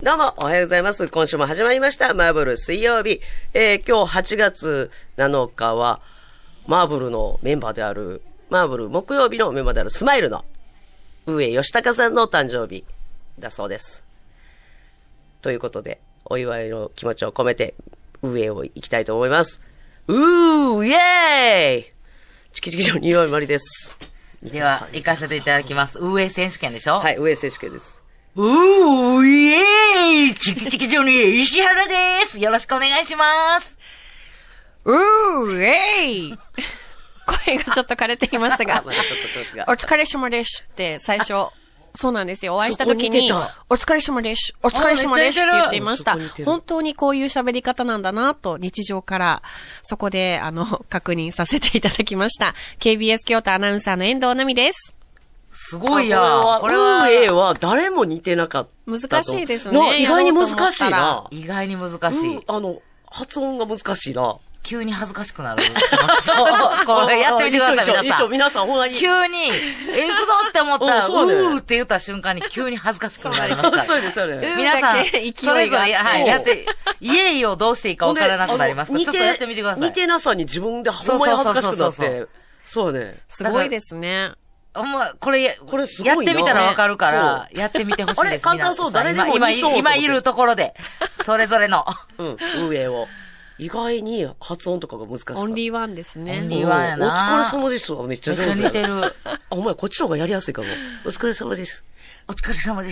どうも、おはようございます。今週も始まりました。マーブル水曜日。今日8月7日は、マーブルのメンバーである、マーブル木曜日のメンバーであるスマイルの上吉高さんの誕生日だそうです。ということで、お祝いの気持ちを込めて、上を行きたいと思います。イェーイチキチキの2割まりです。 では、行かせていただきます。上選手権でしょ？ はい、上選手権です。 イエーイチキチキジョニー石原です。よろしくお願いします。 イェイ声がちょっと枯れていますが、 まだちょっと調子が。 お疲れ様ですって最初、そうなんですよ。お会いした時に、お疲れ様です、お疲れ様ですって言っていました。本当にこういう喋り方なんだなと、日常から、そこで、確認させていただきました。KBS 京都アナウンサーの遠藤奈美です。 すごいや。 これは誰も似てなかった。 難しいですね。 意外に難しいな。 意外に難しい。 発音が難しいな。 急に恥ずかしくなる。これやってみてください、皆さん。 皆さん、ほんまに。 急に、行くぞって思ったら、って言った瞬間に急に恥ずかしくなりますから。 そうです、そうです。 皆さん、それぞれ、はい、やって、イエイをどうしていいか分からなくなりますから、ちょっとやってみてください。 似てなさに自分でほんまに恥ずかしくなって。そうね。 すごいですね。 これすごいやってみたらわかるから、やってみてほしいです。 あれ、簡単そう、誰でもいそう。 今いるところで、それぞれの。 上を。意外に発音とかが難しい。 オンリーワンですね。 オンリーワンやな。 お疲れ様ですわ。めっちゃ上手。 めっちゃ似てる。 お前、こっちの方がやりやすいかも。お疲れ様です。 お疲れ様です。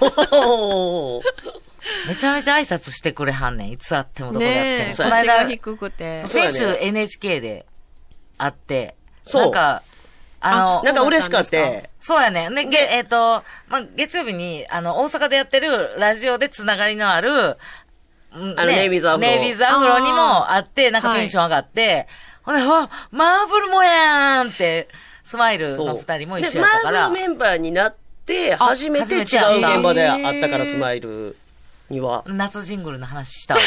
めちゃめちゃ挨拶してくれはんねん。いつ会ってもどこで会っても。 腰が低くて。 先週 NHK で会って、 なんか嬉しかった。 そうやね。月曜日に、大阪でやってるラジオでつながりのある、 ネイビーズアフロ。 ネイビーズアフロにもあって、なんかテンション上がって、ほんで、マーブルもやーんって、スマイルの二人も一緒やったから。 マーブルメンバーになって、初めて違う現場で会ったから、スマイルには。 夏ジングルの話したわ。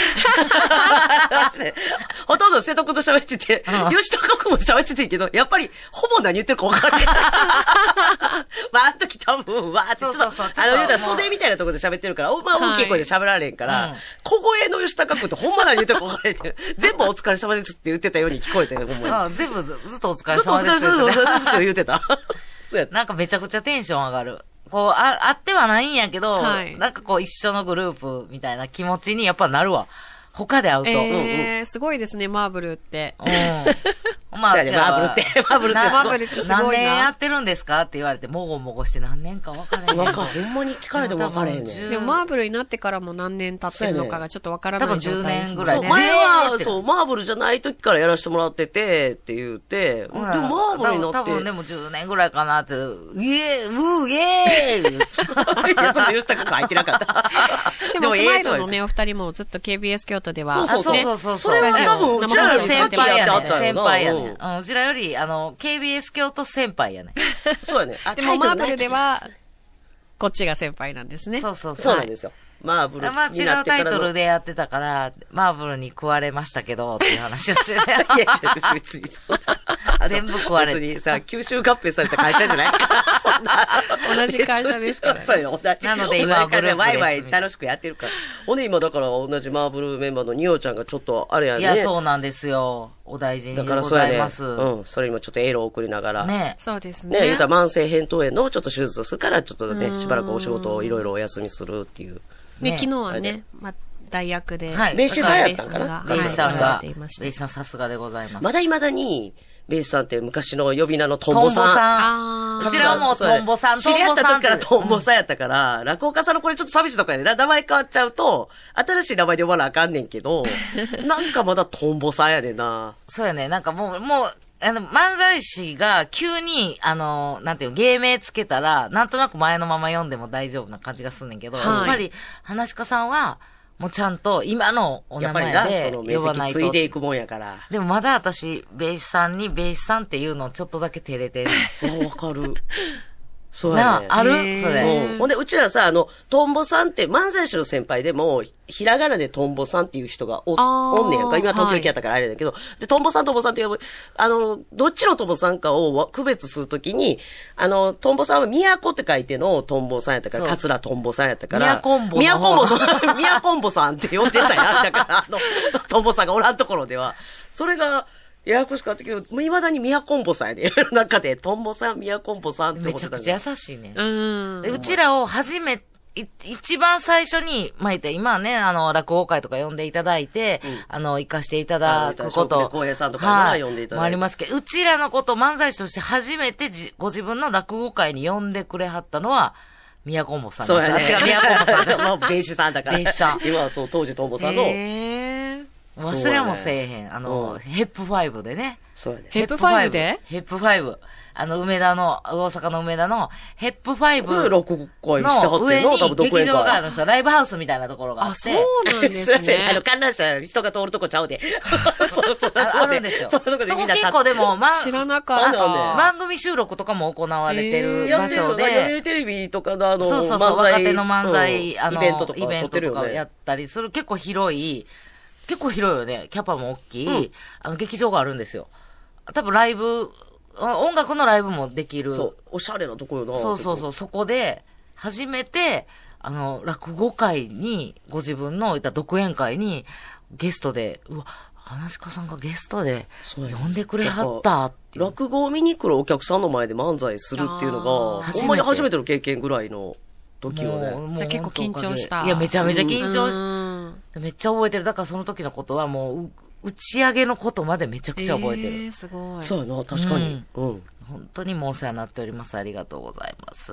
ほとんど瀬戸君と喋ってて、吉高君も喋っててけど、やっぱり、ほぼ何言ってるか分からない。あの時多分、わーって、言うたら袖みたいなところで喋ってるから、大きい声で喋られんから、小声の吉高君ってほんま何言ってるか分からない。全部お疲れ様ですって言ってたように聞こえてね、ほんまに。 全部ずっとお疲れ様ですって言ってた。 なんかめちゃくちゃテンション上がる。あってはないんやけど、なんか一緒のグループみたいな気持ちにやっぱなるわ。他で会うと。 すごいですね、マーブルって。 マーブルってすごいな。 何年やってるんですかって言われて、もごもごして何年か分からへん。 ほんまに聞かれても分からへんね。 でもマーブルになってからも何年経ってるのかがちょっと分からない状態ですね。 多分10年ぐらいで。 前は、マーブルじゃない時からやらせてもらってて、って言って、でもマーブルになって。 多分でも10年ぐらいかなって、イエーイいや、その吉高君入ってなかった。 でもスマイルのね、お二人もずっと KBS 京都では。 そう。 それは多分、うちらより先輩やね。先輩やね。うちらより、KBS 京都先輩やね。 そうやね。 でもマーブルでは、こっちが先輩なんですね。 そうなんですよ。マーブルになって違うタイトルでやってたから、マーブルに食われましたけど、っていう話をして。いや、 別にそう。 全部食われて。 別にさ、吸収合併された会社じゃないからそんな。 同じ会社ですからね。 そうよ、同じ。 なので今はグループです。 ワイワイ楽しくやってるから。ほんで今だから同じマーブルメンバーのニオちゃんがちょっとあれやね。 いや、そうなんですよ。お大事にございます。 それ今ちょっとエールを送りながら。 ね。そうですね。 言うたら慢性扁桃炎のちょっと手術をするから、ちょっとね、しばらくお仕事をいろいろお休みするっていう。 ね、昨日はね、大役で。 はい。ベースさんやったんかな。 ベースさんが。ベースさんさすがでございます。 まだ未だに、ベースさんって昔の呼び名のトンボさん。こちらはもうトンボさん、 知り合った時からトンボさんやったから、落語家さんのこれちょっと寂しいとこやね。名前変わっちゃうと、新しい名前で呼ばなあかんねんけど、なんかまだトンボさんやでな。 そうやね。なんかもう、漫才師が急に、なんていう、芸名つけたら、なんとなく前のまま読んでも大丈夫な感じがすんねんけど、やっぱり、話し家さんは、もうちゃんと今のお名前で呼ばないと。やっぱりな、その面積ついでいくもんやから。 でもまだ私、ベースさんにベースさんっていうのをちょっとだけ照れてる。 わかる。 そうやね。 あるそれ。 ほんで、うちらさ、トンボさんって漫才師の先輩でも、ひらがなでトンボさんっていう人がおんねやんか。今東京行きやったからあれだけど、で、トンボさんって呼ぶ、どっちのトンボさんかを区別するときに、トンボさんは都って書いてのトンボさんやったから、桂トンボさんやったから、 宮コンボの宮コンボさん、宮コンボさんって呼んでたやん。だから、トンボさんがおらんところでは。それが、ややこしかったけど、もう未だにミヤコンボさんやで。中で、トンボさん、ミヤコンボさんって思ってた。 めちゃくちゃ優しいね。 うちらを一番最初に、今はね、落語会とか呼んでいただいて、行かしていただくこと。 小平さんとか呼んでいただいて。 もありますけど、うちらのこと漫才師として初めてご自分の落語会に呼んでくれはったのは、宮コンボさんです。 そうやね。 違う、宮コンボさん。 もう、ベーシさんだから。 ベーシさん。 今はそう、当時トンボさんの。 忘れもせえへん。ヘップ5でね。 そうやね。 ヘップ5でヘップ5。大阪の梅田の、ヘップ5 落語会してはって上に多分どこ劇場があるんですよ。ライブハウスみたいなところがあって。 そうなんですね。 観覧車、人が通るとこちゃうで。 あるんですよ。そこ結構でも、 知らなかった。 番組収録とかも行われてる場所で。 読売テレビとかのそう、若手の漫才、 イベントとかやったりする。結構広いよね。キャパも大きい、劇場があるんですよ。多分ライブ、音楽のライブもできる。 そう。おしゃれなとこよな。 そこで、初めて、落語会に、ご自分のいた独演会に、ゲストで、話し家さんがゲストで、呼んでくれはったっていう。 落語を見に来るお客さんの前で漫才するっていうのが、ほんまに初めての経験ぐらいの時よね。 じゃあ結構緊張した。 いや、めちゃめちゃ緊張した。めっちゃ覚えてる。だからその時のことはもう、打ち上げのことまでめちゃくちゃ覚えてる。 すごい。 そうやな、確かに。 本当にもうお世話になっております。ありがとうございます。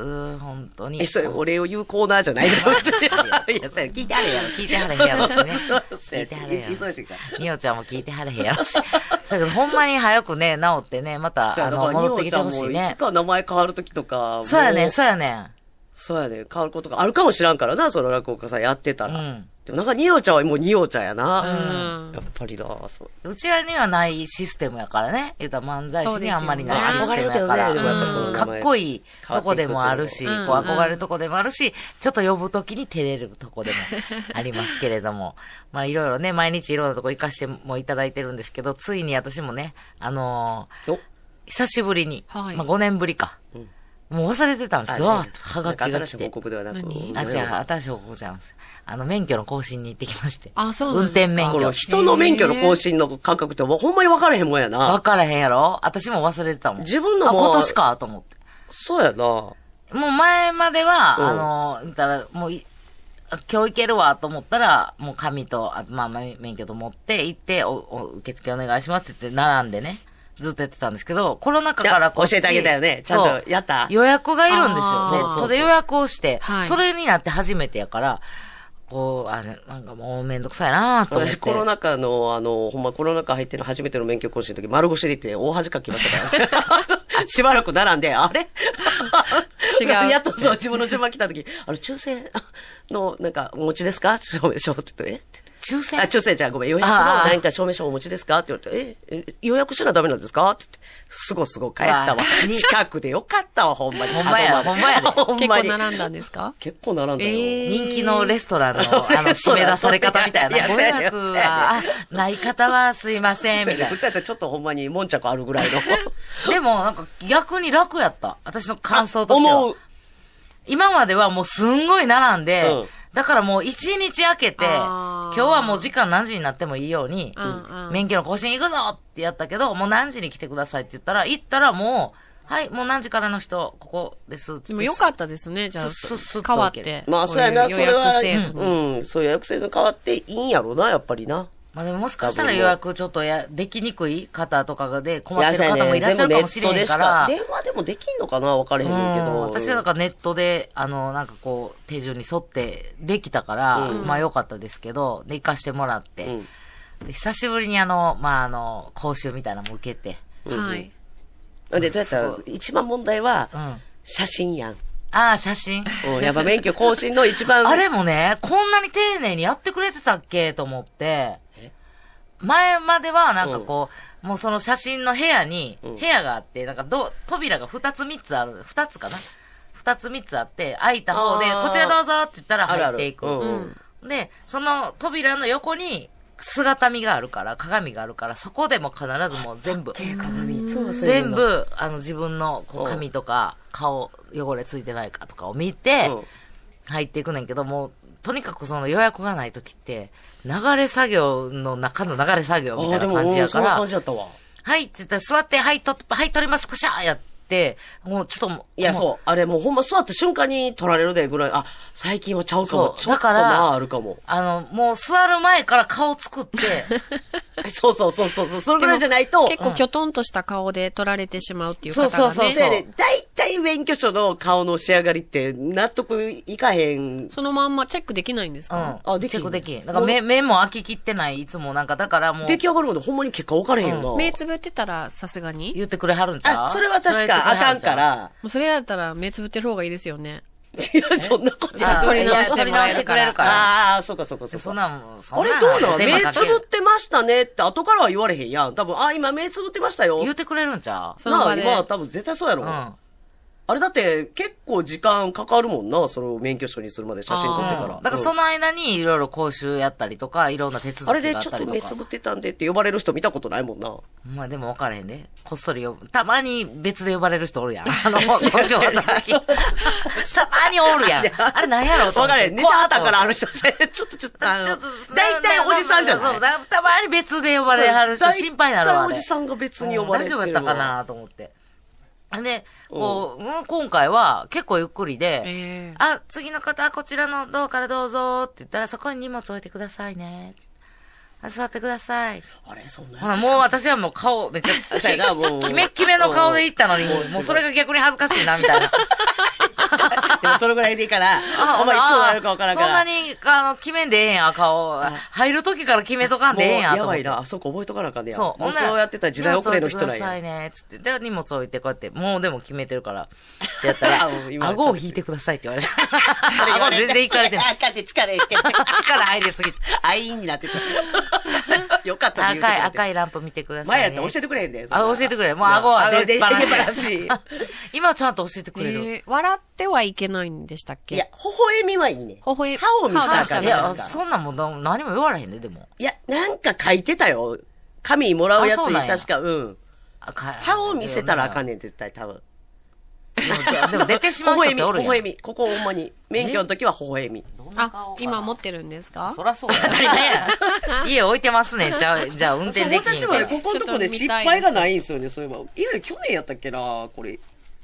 本当に。 それお礼を言うコーナーじゃないのいや、それ聞いてはれやろ。 聞いてはれへんやろしね。聞いてはれへんやろし。みおちゃんも聞いてはれへんやろし。だけどほんまに早くね、治ってね、また、戻ってきてほしいね。 いつか名前変わるときとか。 そうやね。変わることがあるかもしらんからな、その落語家さんやってたら。でもなんか、ニオちゃんはもうニオちゃんやな。やっぱりな、そう。 うちらにはないシステムやからね。言うたら漫才師にあんまりないシステムやから。かっこいいとこでもあるし、憧れるとこでもあるし、ちょっと呼ぶときに照れるとこでもありますけれども。いろいろね、毎日いろんなとこ行かしてもいただいてるんですけど、ついに私もね、久しぶりに、5年ぶりか。もう忘れてたんですけど、はがきが来て。 新しい報告ではなく。 違う、新しい報告じゃんです。免許の更新に行ってきまして。 そう運転免許。 人の免許の更新の感覚ってほんまに分からへんもんやな。 分からへんやろ私も忘れてたもん。 自分のも今年かと思って。 そうやな。 もう前までは、言ったら、もう、今日行けるわと思ったら、もう紙と、免許と持って行って、受付お願いしますって言って並んでね。ずっとやってたんですけど、コロナ禍から教えてあげたよね。ちゃんとやった？ 予約がいるんですよ。ネットで予約をして、それになって初めてやから、なんかもうめんどくさいなと思って。 私コロナ禍の、ほんまコロナ禍入っての初めての免許更新の時、丸腰で行って大恥かきましたから。しばらく並んで、あれ違う。やっとそう、自分の順番来た時、抽選の、なんか、お持ちですか証明書って言って、 抽選抽選じゃごめん、予約の何か証明書お持ちですかって言われて、予約しなダメなんですかって言って、すご帰ったわ。近くでよかったわ、ほんまに。 ほんまやで。 結構並んだんですか？ 結構並んだよ。 人気のレストランの、締め出され方みたいな。ご予約は、ない方はすいません、みたいな。 普通やったらちょっとほんまに悶着あるぐらいの。 でも、なんか逆に楽やった。私の感想としては。今まではもうすんごい並んで、だからもう一日空けて、今日はもう時間何時になってもいいように、免許の更新行くぞってやったけど、もう何時に来てくださいって言ったら、行ったらもう、はい、もう何時からの人、ここですって。 でもよかったですね、じゃあ。変わって。 そうやな、それは、そう予約制度変わっていいんやろな、やっぱりな。 でももしかしたら予約ちょっとできにくい方とかで困ってる方もいらっしゃるかもしれへんから。 電話でもできんのかな分かれへんけど。 私はなんかネットで、なんかこう、手順に沿ってできたから、良かったですけど、で、行かしてもらって。で久しぶりに講習みたいなのも受けて。 はい。 で、どうやったら、一番問題は、写真やん。 写真。 やっぱ免許更新の一番。 あれもね、こんなに丁寧にやってくれてたっけと思って、前まではなんかこう、もうその写真の部屋に、部屋があって、なんか扉が2つ3つある、2つかな 2つ3つあって、開いた方で、こちらどうぞって言ったら入っていく。で、その扉の横に、姿見があるから、鏡があるから、そこでも必ずもう全部、全部、自分のこう髪とか、顔、汚れついてないかとかを見て、入っていくねんけども、とにかくその予約がない時って、流れ作業の中の流れ作業みたいな感じやから、はいって言ったら座って、はい、取ります、パシャーやって、もうちょっと、 いや、そう、あれもうほんま座った瞬間に取られるでぐらい、あ、最近はちゃうかも。ちょっとまああるかも。 もう座る前から顔作って、 そう、それぐらいじゃないと。 結構キョトンとした顔で撮られてしまうっていう方がね。 そう。大体免許証の顔の仕上がりって納得いかへん。 そのまんまチェックできないんですか？ チェックできん。だから目も開ききってない、いつもなんか、だからもう。 出来上がるまでほんまに結果分かれへんな。 目つぶってたらさすがに言ってくれはるんちゃう？ それは確かあかんから。 もうそれだったら目つぶってる方がいいですよね。 いや、そんなことない。 取り直してもらえるから。 ああ、そうか。 そんなあれどうなの？目つぶってましたねって後からは言われへんやん。多分、今目つぶってましたよ。 言ってくれるんちゃう？ 今多分絶対そうやろ。あれだって結構時間かかるもんな、それを免許証にするまで写真撮ってから。 だからその間にいろいろ講習やったりとか、いろんな手続きがあったりとか。 あれでちょっと目つぶってたんでって呼ばれる人見たことないもんな。 まあでも分からへんで。こっそりたまに別で呼ばれる人おるやん。工場働き。たまにおるやん。あれ何やろうと思って。 分からへん。ネタあたからある人ちょっと大体おじさんじゃない？ そう、たまに別で呼ばれはる人心配になるわ。 おじさんが別に呼ばれてるわ。 大丈夫やったかなと思って。で、今回は結構ゆっくりで、次の方、こちらのドアからどうぞって言ったら、そこに荷物置いてくださいね。座ってください。 あれ、そんなもう私はもう顔、めっちゃ、キメッキメの顔で行ったのに、もうそれが逆に恥ずかしいな、みたいな。 でもそれぐらいでいいから、お前いつもやるか分からんから。 そんなに、決めんでええんや、顔。入る時から決めとかんでええんや、 やばいな、あそこ覚えとかなあかんねや。 そう。 そうやってた時代遅れの人なんや。 くださいね、つって。で、荷物置いてこうやって、もうでも決めてるから、ってやったら、顎を引いてくださいって言われた。顎全然引かれてる。 あかんで力入れて。 力入りすぎて。 あいになってた。よかった。 赤いランプ見てください。 前やったら教えてくれへんで。 教えてくれ。もう顎は出っ放し。 今はちゃんと教えてくれる。 笑ってはいけないんでしたっけ？ いや、微笑みはいいね。歯を見せたらあかん。 いや、そんなもん何も言われへんで、でも。 いや、なんか書いてたよ。紙もらうやつに確か、歯を見せたらあかんねん、絶対、多分。 でも出てしまう人っておるやん。 微笑み。ここほんまに。免許の時は微笑み。 今持ってるんですか？ そらそうや。当たり前や。家置いてますね。じゃあ運転でき私はここのとこで失敗がないんですよね、そういえば。いわゆる去年やったっけな、これ。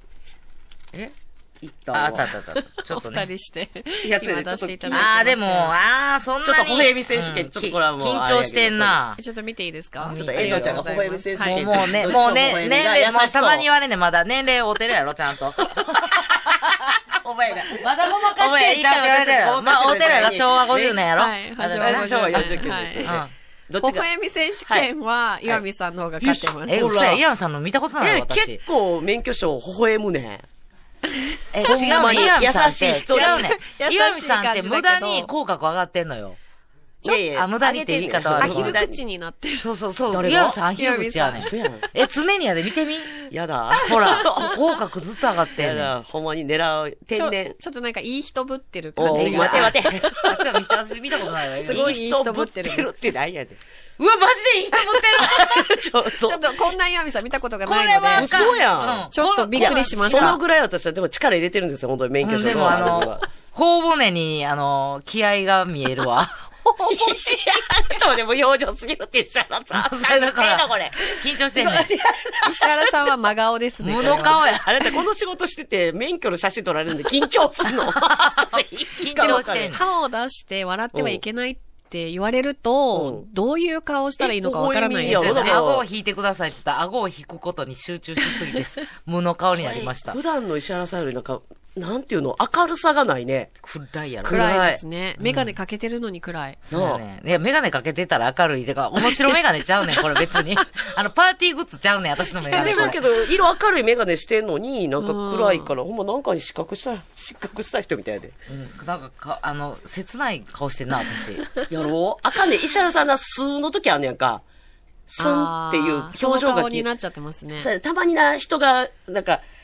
行ったあった。ちょっとね。 お二人して。 いや、そう出していただいてます。 でも、そんなに。 ちょっと微笑み選手権、ちょっとこれはもう。 緊張してんな。 ちょっと見ていいですか？ ちょっとエイトちゃんが微笑み選手権。 もう年齢、もうたまに言われんねん、まだ年齢合うてるやろ、ちゃんと。 お前ら。 まだごまかしてんちゃんって言われてる。まあ、合うてるやろ、昭和50年やろ。 はい、 昭和49年ですよね。 微笑み選手権は、岩見さんの方が勝ってます。 うそや、岩見さんの見たことないよ、私。 結構免許証微笑むね。 違うね、岩見さんって。 優しい人。 違うね。岩見さんって無駄に口角上がってんのよ。無駄にって言い方はアヒル口になってる。 そう。岩見さんアヒル口やねん。常にやで見てみ。 やだ。 ほら、口角ずっと上がってんねん。 やだ、ほんまに狙う。天然。 ちょっとなんかいい人ぶってる感じが。 待て。 ちょっと私見たことないわ。 すごいいい人ぶってる。 ってないやで。 うわ、マジでいい人ぶってる。 ちょっとこんな岩見さん見たことがないので。 これは嘘やん。 ちょっとびっくりしました。 そのぐらい私はでも力入れてるんですよ、本当に免許証。 でも頬骨に、気合が見えるわ。 そうでも表情すぎるって石原さん。 それだから、緊張してんねん。 石原さんは真顔ですね。 無の顔や。 あなたこの仕事してて、免許の写真撮られるんで緊張すんの。 緊張してんねん。 歯を出して笑ってはいけないって言われると、どういう顔したらいいのかわからないですよね。 顎を引いてくださいって言ったら、顎を引くことに集中しすぎです。無の顔になりました。 普段の石原さんよりなんか、なんていうの、明るさがないね。 暗いやろ。 暗いですね。メガネかけてるのに暗い。 そうね。いや、メガネかけてたら明るい。てか、面白メガネちゃうねん、これ別に。パーティーグッズちゃうねん、私のメガネ。 でもけど、色明るいメガネしてんのに、なんか暗いから、ほんまなんかに失格した人みたいで。 なんか、切ない顔してんな、私。 やろう？あかんね、石原さんな、数の時あんねやんか。スンっていう表情が。 顔になっちゃってますね。 たまにな、人が、なんか、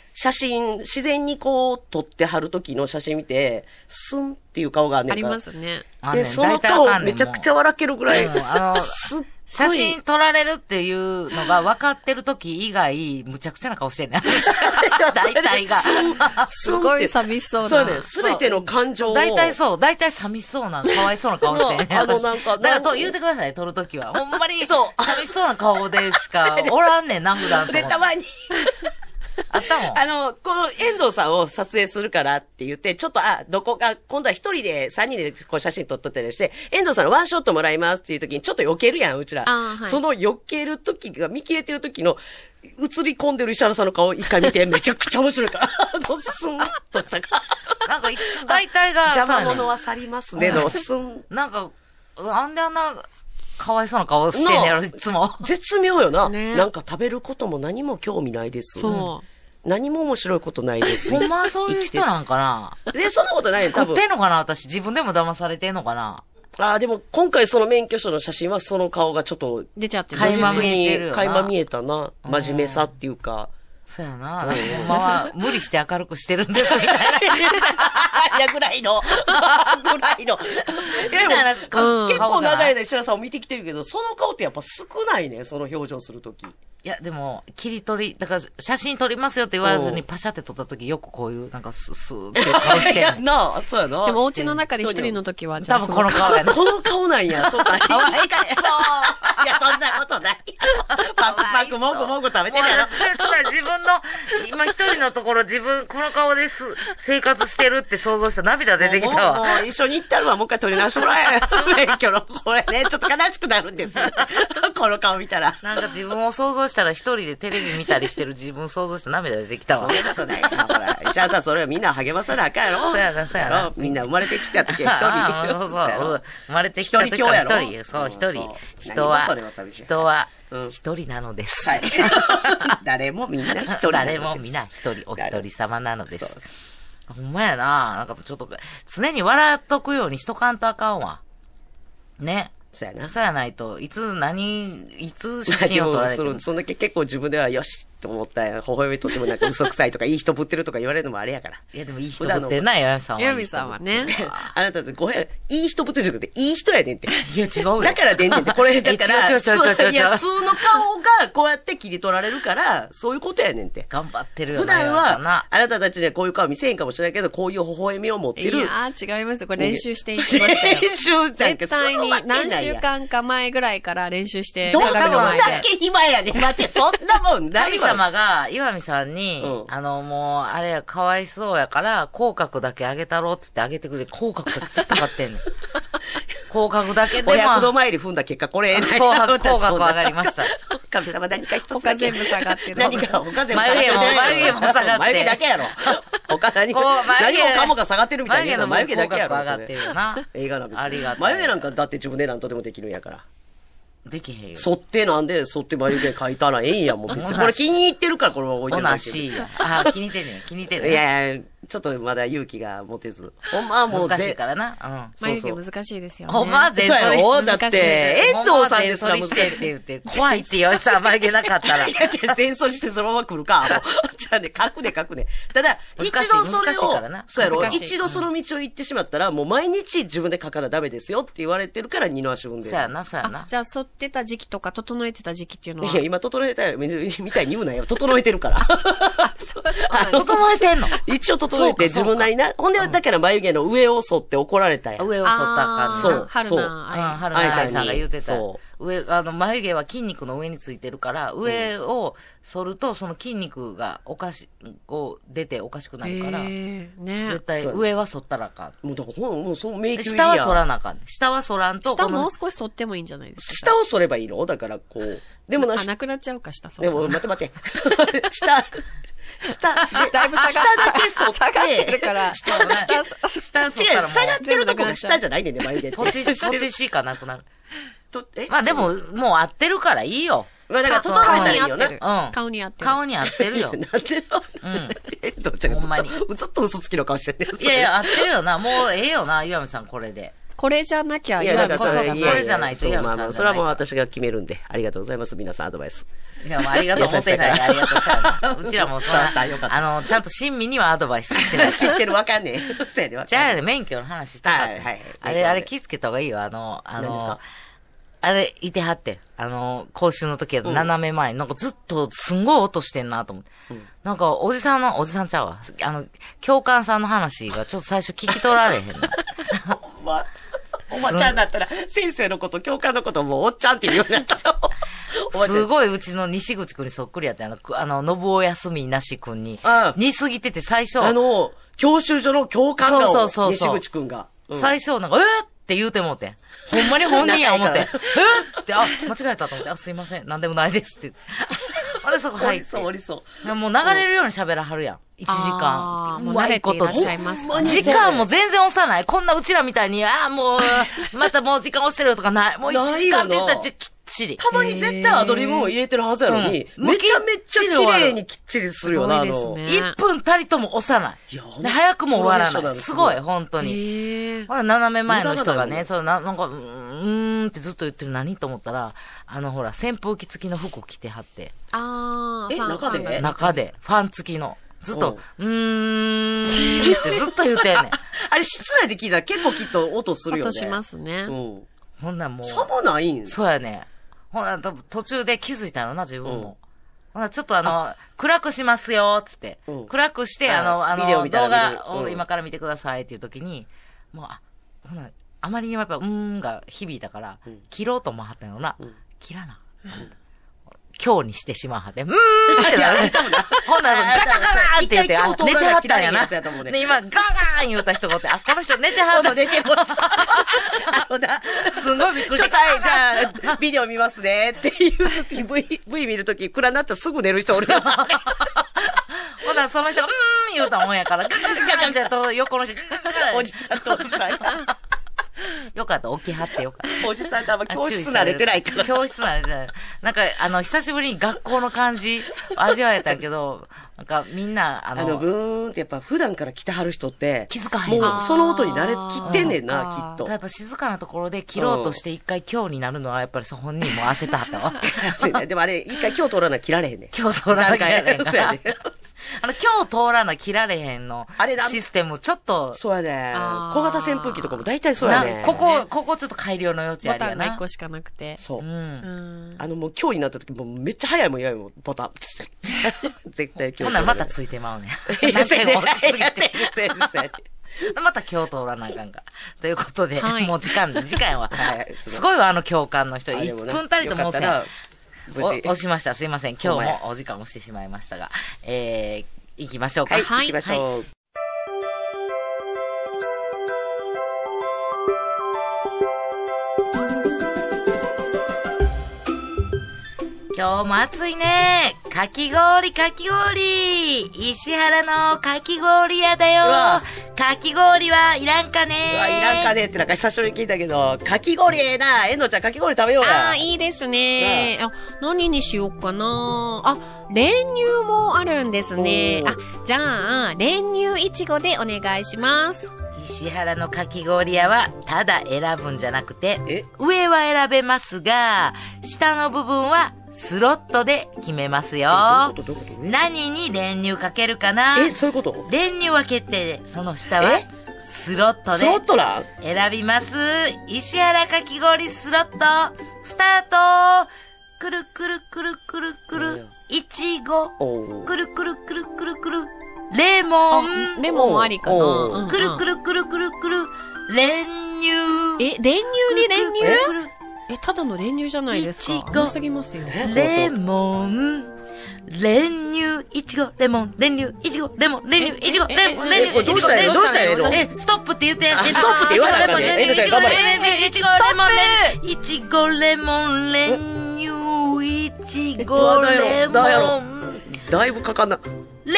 写真、自然にこう、撮ってはる時の写真見て、スンっていう顔があんねんか。 ありますね。 で、その顔めちゃくちゃ笑けるぐらい、すっごい写真撮られるっていうのが分かってる時以外、むちゃくちゃな顔してんねん。大体が。 すごい寂しそうな。 そうね。すべての感情を。 大体寂しそうな、かわいそうな顔してんねん。 なんか。 だから言うてください、撮るときは。ほんまに、寂しそうな顔でしかおらんねんな、普段と。 で、たまに。 あったもん。 この遠藤さんを撮影するからって言って、ちょっと、どこか、今度は一人で、三人でこう写真撮っとったりして、遠藤さんのワンショットもらいますっていう時に、ちょっと避けるやん、うちら。 はい、 その避ける時が、見切れてる時の、映り込んでる石原さんの顔一回見て、めちゃくちゃ面白いから。スンとしたか。 なんか、大体が、 邪魔者は去りますね、スン。 なんか、あんな、かわいそうな顔してんねやろ、いつも。 絶妙よな。なんか食べることも何も興味ないです。 そう。 何も面白いことないです。 ほんまはそういう人なんかな。 で、そんなことないよ、 作ってんのかな私。自分でも騙されてんのかな。 でも今回その免許証の写真はその顔がちょっと出ちゃってる。 垣間見えてるよな。 垣間見えたな。真面目さっていうか。 そうやな。ほんまは無理して明るくしてるんですみたいな。 いや、ぐらいの。いや、でも、結構長い間石原さんを見てきてるけど、その顔ってやっぱ少ないね、その表情するとき。 いや、でも、切り取り、だから写真撮りますよって言われずにパシャって撮ったときよくこういう、なんかスーって顔してる。 いや、そうやな。 でもお家の中で一人の時は、 多分この顔やね。 この顔なんや、そうか。 かわいいかそう。 いや、そんなことない。パクもぐ食べてるやろ。 自分の、今一人のところこの顔です、生活してるって想像した涙出てきたわ。 もう一緒に行ったらもう一回撮り直してもらえ。免許の、これね、ちょっと悲しくなるんです。この顔見たら。 なんか自分を想像したら一人でテレビ見たりしてる自分想像して涙出てきたわ。 そんなことない。ほら、石原さん、それはみんな励まさなあかんやろ。 そうやな。 みんな生まれてきた時一人。そう。生まれてきた時から一人。そう、一人。人は、一人なのです。 誰もみんな一人。 誰もみんな一人、お一人様なのです。ほんまやな。なんかちょっと、常に笑っとくようにしとかんとあかんわ。ね。 そうやな。 そうやないと、いつ写真を撮られても。 そんだけ結構自分ではよしと思った微笑みとってもなんか嘘くさいとかいい人ぶってるとか言われるのもあれやから。 いやでもいい人ぶってんな、岩見さんは。 岩見さんはね。 あなたっていい人ぶってるじゃなくて、いい人やねんって。 いや違うよ。 だから出んねんって、これだから。 違う。 いや、素の顔がこうやって切り取られるから、そういうことやねんって。 頑張ってるよ。 普段は、あなたたちにはこういう顔見せへんかもしれないけど、こういう微笑みを持ってる。 いや違いますよ。これ練習していきましたよ。 練習なんか絶対に何週間か前ぐらいから練習して、 どんだけ暇やねん。待って、そんなもんないわ。 神様が、岩見さんに、もう、あれ、かわいそうやから、口角だけ上げたろって言って上げてくれて、口角だけずっと上がってんねん。口角だけでも。 500度参り踏んだ結果、これ、 口角上がりました。 神様何か一つだけ。 他全部下がってる。 何か、他全部下がってる。眉毛も下がってる。 眉毛だけやろ。他何もかもが下がってるみたいな。眉毛だけやろ。 上がってるよな。 映画なんありがとう。 眉毛なんかだって自分で何とでもできるんやから。 できへんよ。 剃って眉毛描いたらええんやもん。別にこれ気に入ってるからこれは置いてるだけ。 同じや。気に入ってんねん。気に入ってんねん。 いやちょっとまだ勇気が持てず。ほんまはもう難しいからな。 眉毛難しいですよね。 ほんまは全そうやろだって、遠藤さんですら難しいって言って、怖いって言われたら眉毛なかったら。 いや、全剃りしてそのまま来るか。じゃあね、書くね。ただ、一度それを、そうやろ一度その道を行ってしまったら、もう毎日自分で書かなダメですよって言われてるから二の足踏んでる。 そうやな。 じゃあ、剃ってた時期とか整えてた時期っていうのは？ いや、今整えたよ。みたいに言うなよ。整えてるから。 整えてんの？ 一応整えて自分なりな。ほんで、だから眉毛の上を剃って怒られたやん。 上を剃った感じ。 そう。 春菜愛さんが言ってた。上、眉毛は筋肉の上についてるから、上を剃ると、その筋肉が出ておかしくなるから、絶対上は剃ったらあかん。 もうだから、もうそう迷宮入りや。 下は剃らなあかん。下は剃らんと。 下もう少し剃ってもいいんじゃないですか。 下を剃ればいいのだから、こう。でもなくなっちゃうか、下剃でも、待って。下だいぶ下だけ剃って。 下がってるから。 下剃ったらもう。 下がってるとこが下じゃないねんね、眉毛って。 ポチしかなくなる。まあでも、もう合ってるからいいよ。 まあだから、整えたらいいよな。 顔に合ってる。 顔に合ってるよ。 なってるよ。どっちがずっと嘘つきの顔してるいや、合ってるよな。もうええよな、岩見さん、これで。 これじゃなきゃ、 いや、だからこれじゃないと岩見さんじゃないそれはもう私が決めるんで、ありがとうございます。皆さんアドバイス。 いや、もうありがとう思ってない。ありがとうさ。うちらもそんな、 よかったちゃんと親身にはアドバイスしてない。 知ってる、わかんねえ。そうやで、わかんねえ。 じゃあね、免許の話したかった。 はい。 あれ気ぃつけた方がいいよ。 何ですか？ あれ、いてはって。講習の時は斜め前、なんかずっとすんごい音してんなと思って。なんか、おじさんちゃうわ。教官さんの話がちょっと最初聞き取られへんな。 おばちゃんだったら、先生のこと、教官のこともうおっちゃんって言うようになった。 すごいうちの西口くんにそっくりやって、信夫休みなしくんに。似すぎてて最初。 教習所の教官がそう西口くんが。 最初、なんか、って言うてもうて。ほんまに本人や思って。って、間違えたと思って、すいません、なんでもないですって言って。あれそこ入って。 おりそう。 もう流れるように喋らはるやん。1時間。 もう慣れていらっしゃいますかね。 時間も全然押さない。こんなうちらみたいに、もう、またもう時間押してるとかない。もう1時間って言ったらきっちり。 たまに絶対アドリブを入れてるはずやのに、めちゃめちゃ綺麗にきっちりするよな、 1分たりとも押さない。で、早くも終わらない。すごい、本当に。斜め前の人がね、なんか、ってずっと言ってる何と思ったら、ほら、扇風機付きの服着てはって。中で、ファン付きの。ずっと、ってずっと言うてんねん。 あれ、室内で聞いたら結構きっと音するよね。 音しますね。 ほんなもう。 さもないん？ そうやね。ほんな途中で気づいたのな、自分も。ほんなちょっと暗くしますよ、つって。暗くして、動画を今から見てくださいっていう時に、もう、ほな、あまりにもやっぱ、が響いたから、切ろうと思はったんやろな。切らな。今日にしてしまうはって、ってなる。ほんなら、ガタガタって言って、寝てはったんやな。で、今、ガガーン言うた人がおって、この人寝てはった。 寝てます。 すごいびっくりした。 じゃあ、ビデオ見ますねっていう時、V 見るとき、暗なったらすぐ寝る人おる。 ほんなら、その人が、言うたもんやから、ガガガガガって横の人、 おじさんとおじさん。 よかった、起きはってよかった。 おじさんってあんま教室慣れてないから。 教室慣れてない。なんか、久しぶりに学校の感じ、味わえたけど、なんかみんな、 ブーンってやっぱ普段から来てはる人って、 気づかへん。 もうその音に慣れきってんねんな、きっと。 やっぱ静かなところで切ろうとして一回今日になるのは、やっぱり本人も焦ったはったわ。 でもあれ、一回今日通らな切られへんねん。 今日通らな切られへんから。今日通らな切られへんのシステム、ちょっと。 そうやね。小型扇風機とかも大体そうやね。 ここちょっと改良の余地あるやな。 ボタンが1個しかなくて。 そう。もう今日になった時もめっちゃ早いもん、ボタン。絶対今日。 ほんならまたついてまうね。何回も落ちすぎて。また今日通らなあかんか。ということで、もう時間は。すごいわ、教官の人。1分たりともせん。押しました。すいません。今日もお時間をしてしまいましたが。行きましょうか。 はい、行きましょう。 今日も暑いね。かき氷。石原のかき氷屋だよ。かき氷はいらんかね。 いらんかねってなんか久しぶりに聞いたけど、かき氷ええな。えのちゃんかき氷食べようや。 いいですね。何にしようかな。練乳もあるんですね。じゃあ、練乳いちごでお願いします。 石原のかき氷屋はただ選ぶんじゃなくて、上は選べますが、下の部分はスロットで決めますよ。何に練乳かけるかな？ そういうこと？ 練乳は決定で、その下はスロットで選びます。石原かき氷スロット、スタート。くるくるくるくるくる、いちご。くるくるくるくるくる、レモン。 レモンもありかな。 くるくるくるくるくる、練乳。 練乳に練乳？ただの練乳じゃないですか。甘すぎますよ。 レモン、練乳、いちご、レモン、練乳、いちご、レモン、練乳、いちご、レモン、練乳、いちご、レモン。 どうしたらいいの？ ストップって言って。 ストップって言わなかったね。 いちご、レモン、いちご、レモン、いちご、レモン、練乳、いちご、レモン。 だいぶかかんな。 練乳、練乳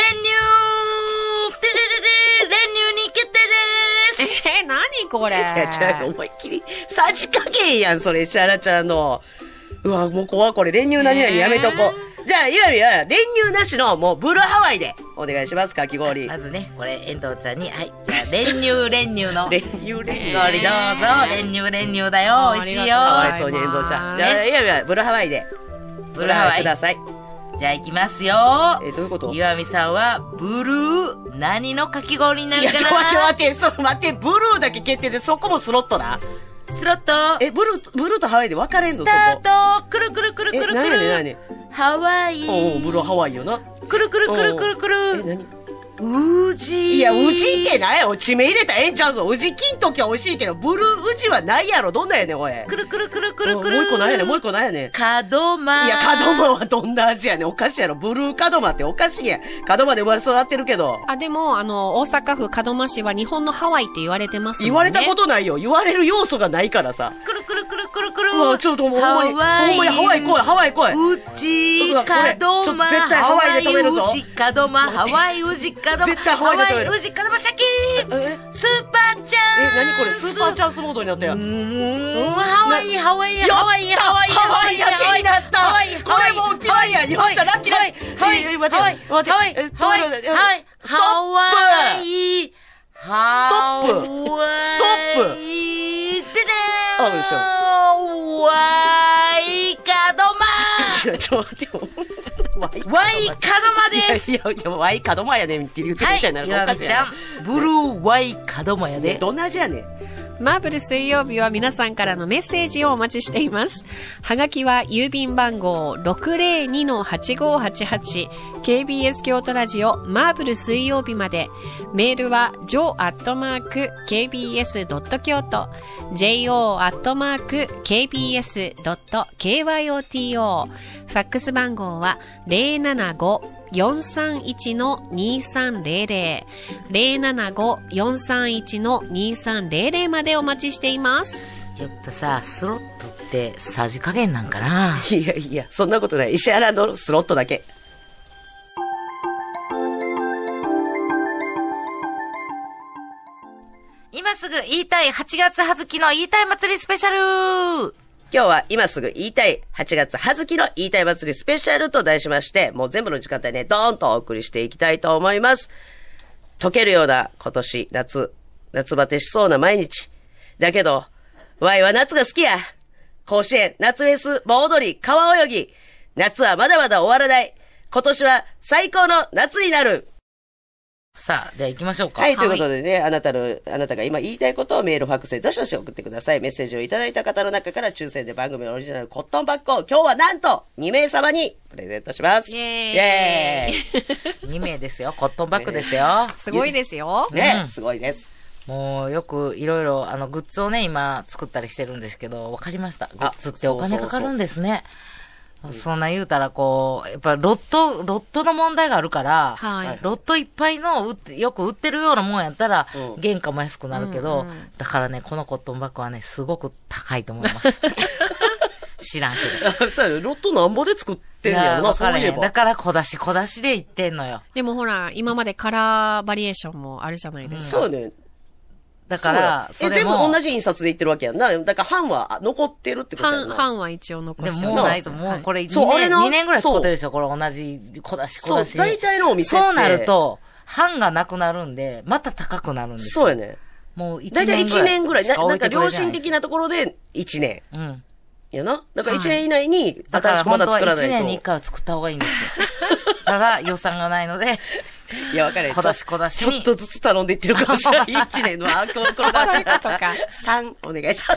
に決定です。 何これ。 思いっきり、さじ加減やん、それ、石原ちゃんの。 うわ、もう怖これ、練乳何々やめとこう。じゃあ、岩見は、練乳なしの、もう、ブルーハワイで、お願いします、かき氷。 まずね、これ、遠藤ちゃんに、はい。じゃあ、練乳の。 練乳かき氷どうぞ。練乳だよ。美味しいよ。 かわいそうに、遠藤ちゃん。じゃあ、岩見は、ブルーハワイで。 ブルーハワイ。 ください。 じゃあ、行きますよ。 どういうこと？ 岩見さんは、ブルー、何のかき氷になるかな？ いや、ちょ、待って、ブルーだけ決定で、そこもスロットな。 スロット。 ブルーとハワイで分かれんの？ スタート。くるくるくるくるくる。 何ハワイ。 ブルーハワイよな。 くるくるくるくるくる。 何？ 宇治。 いや、宇治ってないよ。地名入れたらええんちゃうぞ。宇治金時は美味しいけど、ブルー宇治はないやろ。どんなんやねん、おい。 くるくるくるくるくる。 もう一個ないやねん、もう一個ないやねん。 門間。 いや、門間はどんな味やねん。おかしいやろ。ブルー門間っておかしいやん。門間で生まれ育ってるけど。 でも、大阪府門真市は日本のハワイって言われてますもんね。 言われたことないよ。言われる要素がないからさ。 くるくるくるくるくる。 うわ、ちょっともうほんまに、ハワイ来い、ハワイ来い。 宇治、門間、 絶対ハワイで止めるぞ。 宇治、門間、ハワイ、宇治、門間。 絶対ハワイで止める。 宇治、門間、シャキーンスーパーチャンス。 何これ、スーパーチャンスモードになったやん。 ハワイやけになった。 これもう決まりや。よっしゃ、ラッキー。待って。 ハワイ。 いや、ちょっと待ってよ。 ワイ門間です。 いや、ワイ門間やねんって言ってるみたいになるからおかしいやん。 ブルーワイ門間やで。 どんな味やねん。 マーブル水曜日は皆さんからのメッセージをお待ちしています。はがきは郵便番号 602-8588 KBS 京都ラジオマーブル水曜日まで。メールは jo@kbs.kyoto jo@kbs.kyoto ファックス番号は 075-431-2300 075-431-2300までお待ちしています。 やっぱさ、スロットってさじ加減なんかな？ いや、そんなことない。石原のスロットだけ。 今すぐ言いたい8月葉月の言いたい祭りスペシャル。 今日は今すぐ言いたい8月葉月の言いたい祭りスペシャルと題しまして、もう全部の時間帯ね、ドーンとお送りしていきたいと思います。溶けるような今年夏バテしそうな毎日。だけど、ワイは夏が好きや。甲子園、夏フェス、盆踊り、川泳ぎ。夏はまだまだ終わらない。今年は最高の夏になる。 さあ、では行きましょうか。 はい、ということでね、あなたが今言いたいことをメール、ファックスでどしどし送ってください。メッセージをいただいた方の中から抽選で番組のオリジナルコットンバッグを今日はなんと2名様にプレゼントします。 イェーイ 2名ですよ。コットンバッグですよ。 すごいですよ。 ね、すごいです。 もうよくいろいろグッズをね、今作ったりしてるんですけど、わかりました。グッズってお金かかるんですね。そんな言うたらやっぱロットの問題があるから、はい、ロットいっぱいのよく売ってるようなもんやったら、原価も安くなるけど、だからね、このコットンバッグはね、すごく高いと思います。知らんけど。 そうやね、ロットなんぼで作ってんやろな、そういえば。 だから小出しで言ってんのよ。 でもほら、今までカラーバリエーションもあるじゃないですか。 そうね。 だから、 全部同じ印刷で言ってるわけやんな。だから版は残ってるってことやな。 版は一応残してる。 でももうないと、もうこれ2年ぐらい使ってるでしょ、これ同じ小出し。 そう、大体のお店って。 そうなると、版がなくなるんで、また高くなるんですよ。 そうやね。 もう1 年ぐらい。大体1年ぐらい。なんか良心的なところで1年。うん。やな。だから1年以内に新しくまた作らないと。だから本当は1年に1回は作った方がいいんですよ。ただ予算がないので。 いや、わかる。 小出しちょっとずつ頼んでいってるかもしれない。1年のこの夏とか。3、お願いします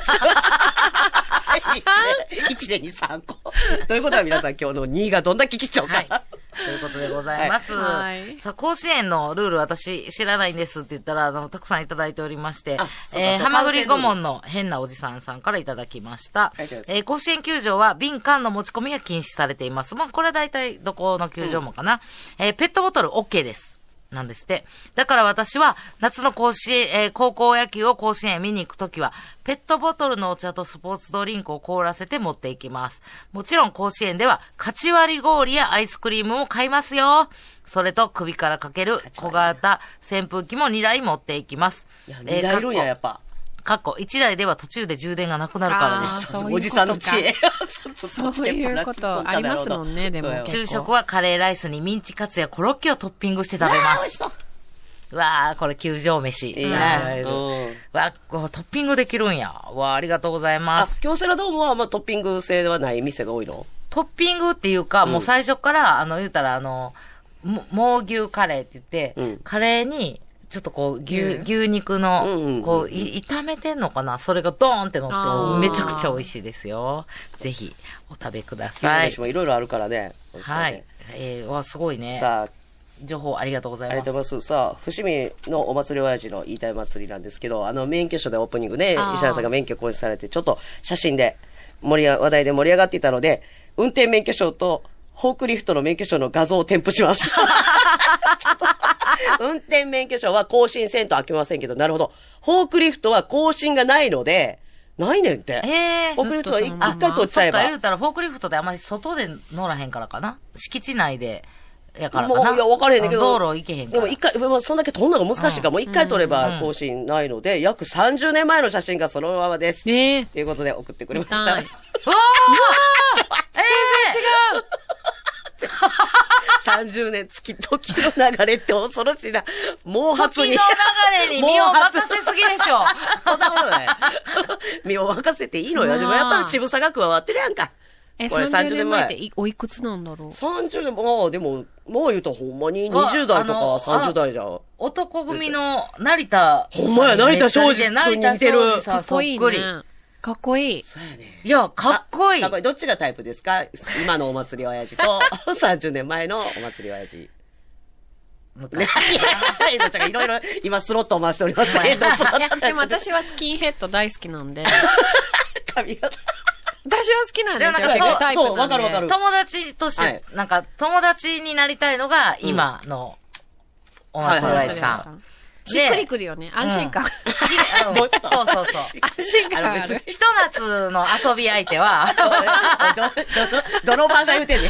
。1年に3個。ということは皆さん今日の2がどんだけ貴重か。 ということでございます。はい、さあ、甲子園のルール私知らないんですって言ったら、たくさんいただいておりまして、はまぐり顧問の変なおじさんさんからいただきました。甲子園球場は瓶缶の持ち込みが禁止されています。まあ、これは大体どこの球場もかな。ペットボトル OK です。なんですって。だから私は夏の高校野球を甲子園へ見に行くときは、ペットボトルのお茶とスポーツドリンクを凍らせて持っていきます。もちろん甲子園では、かち割り氷やアイスクリームも買いますよ。それと首からかける小型扇風機も2台持っていきます。 2台いるんや、やっぱ。 かっこ1台では途中で充電がなくなるからです。 そういうことかおじさんの知恵。 そういうことありますもんね、でも。 昼食はカレーライスにミンチカツやコロッケをトッピングして食べます。美味しそう。うわー、これ球場飯。 いいね。 わトッピングできるんや。わありがとうございます。 京セラドームは、トッピング制ではない店が多いの？ トッピングっていうか、もう最初から、言うたら、猛牛カレーって言って、カレーに、ちょっとこう、牛肉の、こう、炒めてんのかな、それがドーンって乗って、めちゃくちゃ美味しいですよ。ぜひ、お食べください。 いろいろあるからね。 はい。すごいね。 さあ、 情報ありがとうございます。 ありがとうございます。さあ、伏見のお祭り親父の言いたい祭りなんですけど、免許証でオープニングね、石原さんが免許更新されて、ちょっと写真で話題で盛り上がっていたので、運転免許証とフォークリフトの免許証の画像を添付します。運転免許証は更新せんと飽きませんけど、なるほど。フォークリフトは更新がないので、ないねんって。フォークリフトは一回取っちゃえば。 そっか、言うたらフォークリフトってあんまり外で乗らへんからかな。敷地内で。やからかな。 もう、いや、分かれへんねんけど。 道路行けへんから。 でも一回、そんだけ取んのが難しいから、もう一回取れば更新ないので、約30年前の写真がそのままです。ということで送ってくれました。うわー全然 30年時の流れって恐ろしいな。毛髪に。 時の流れに身を任せすぎでしょ。 そんなことない。身を任せていいのよ。でもやっぱり渋さが加わってるやんか。 これ30年前っておいくつなんだろう ?30 年前、でも、もう言うとほんまに20代とか30代じゃん。 男組の成田。 ほんまや、成田庄司君に似てる。 かっこいいね。かっこいい。 そうやね。 いや、かっこいい。 かっこいい。どっちがタイプですか？今のお祭り親父と、30年前のお祭り親父。ね、いろいろ今スロットを回しております。 でも私はスキンヘッド大好きなんで。 髪型。 私は好きなんですよ。結構タイプなんで。そう、 わかるわかる。 友達として、なんか友達になりたいのが今のお祭り親父さん。 しっくりくるよね。安心感。 そうそうそう。 安心感ある。 ひと夏の遊び相手は、 泥棒が言うてんねん。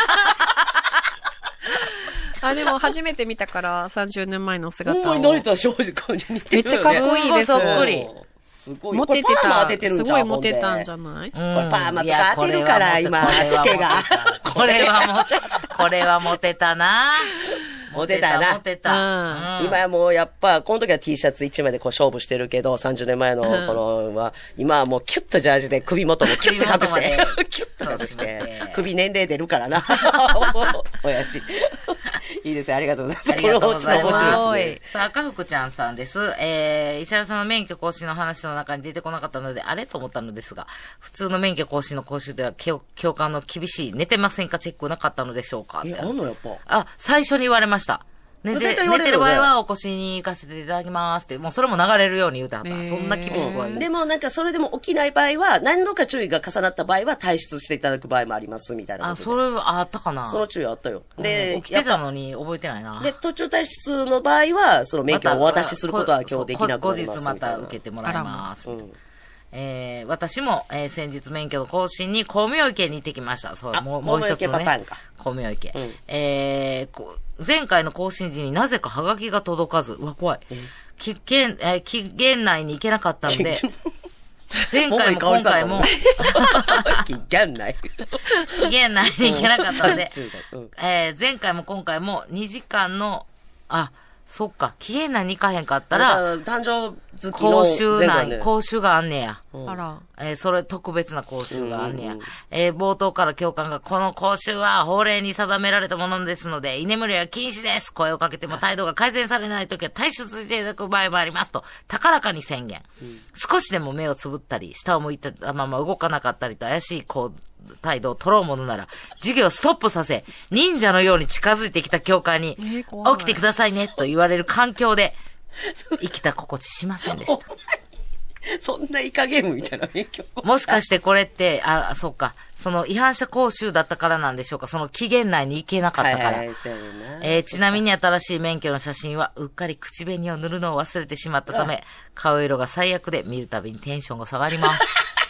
でも初めて見たから30年前の姿を。 ほんまに成田庄司君に似てる。 めっちゃかっこいいです。 そっくり。 すごい。 モテてた。 すごいモテたんじゃない？ これパーマとか当てるから、今、つけが。 これはモテたな。 モテたな。 モテた。 今はもうやっぱ、この時は T シャツ1枚でこう勝負してるけど、30年前のこのは、今はもうキュッとジャージで首元もキュッと隠して、キュッと隠して、首年齢出るからな。親父。いいですね。ありがとうございます。 ありがとうございます。 面白いですね。 さあ、赤福ちゃんさんです。石原さんの免許更新の話の中に出てこなかったので、あれと思ったのですが、普通の免許更新の講習では、教官の厳しい寝てませんかチェックなかったのでしょうか？ あんのやっぱ。 最初に言われました。寝てる場合はお越しに行かせていただきますって、もうそれも流れるように言うてはった。そんな厳しくは言う。 でもなんかそれでも起きない場合は、何度か注意が重なった場合は退出していただく場合もありますみたいな。 それはあったかな？ その注意あったよ。 で、起きてたのに覚えてないな。 で、途中退出の場合は、その免許をお渡しすることは今日できなくなります。 後日また受けてもらいます。私も、先日免許の更新に光明池に行ってきました。そう、もう一つね。光明池。前回の更新時になぜかハガキが届かず、うわ、怖い。期限内に行けなかったので、前回も今回も、 期限内に行けなかったので、前回も今回も2時間の、そっか、期限内に行かへんかったら、 誕生月の講習があんねや。 あら。それ特別な講習があんねや。冒頭から教官が、この講習は法令に定められたものですので、居眠りは禁止です。声をかけても態度が改善されないときは退出していただく場合もありますと、高らかに宣言。少しでも目をつぶったり、下を向いたまま動かなかったりと怪しい態度を取ろうものなら、授業をストップさせ、忍者のように近づいてきた教官に、起きてくださいねと言われる環境で、生きた心地しませんでした。 そんなイカゲームみたいな勉強。 もしかしてこれって、そっか、その違反者講習だったからなんでしょうか、その期限内に行けなかったから。ちなみに新しい免許の写真は、うっかり口紅を塗るのを忘れてしまったため、顔色が最悪で見るたびにテンションが下がります。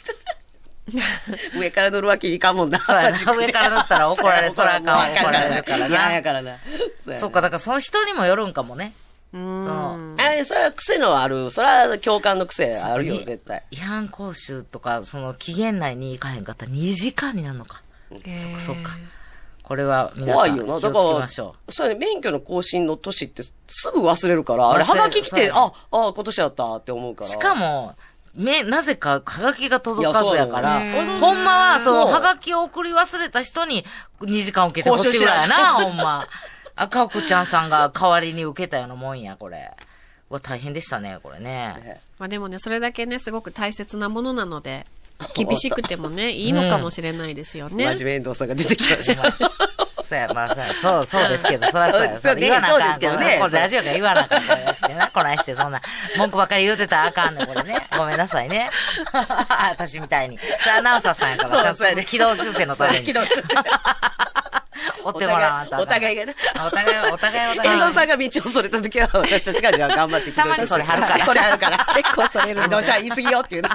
上から塗るわけにいかんもんな。 そうやな。上から塗ったら怒られるからな。 嫌やからな。 そっか、だからその人にもよるんかもね。 その、 それは癖のある、それは共感の癖あるよ、絶対。 違反講習とか、その期限内に行かへんかったら2時間になるのか。そっか。これは皆さん気をつけましょう。 そうね、免許の更新の年ってすぐ忘れるから、あれ、はがき来て、今年やったって思うから。 しかも、なぜか、はがきが届かずやから、ほんまは、その、はがきを送り忘れた人に2時間受けてほしいぐらいやな、ほんま。赤福ちゃんさんが代わりに受けたようなもんや、これ。大変でしたね、これね。 まあでもね、それだけね、すごく大切なものなので、厳しくてもね、いいのかもしれないですよね。 真面目遠藤さんが出てきました。 そうや、まあそうですけど、そらそうや。言わなあかん。これラジオが言わなあかんしてな、こないして、そんな、文句ばっかり言うてたらあかんねん、これね。ごめんなさいね。私みたいに。アナウンサーさんやから、ちゃんと軌道修正のために。追ってもらわんと。 お互いがね。 お互い。 遠藤さんが道をそれたときは、私たちがじゃあ頑張ってきて。 たまにそれはるから。 それあるから。 結構それる。 遠藤ちゃん言い過ぎよっていうの。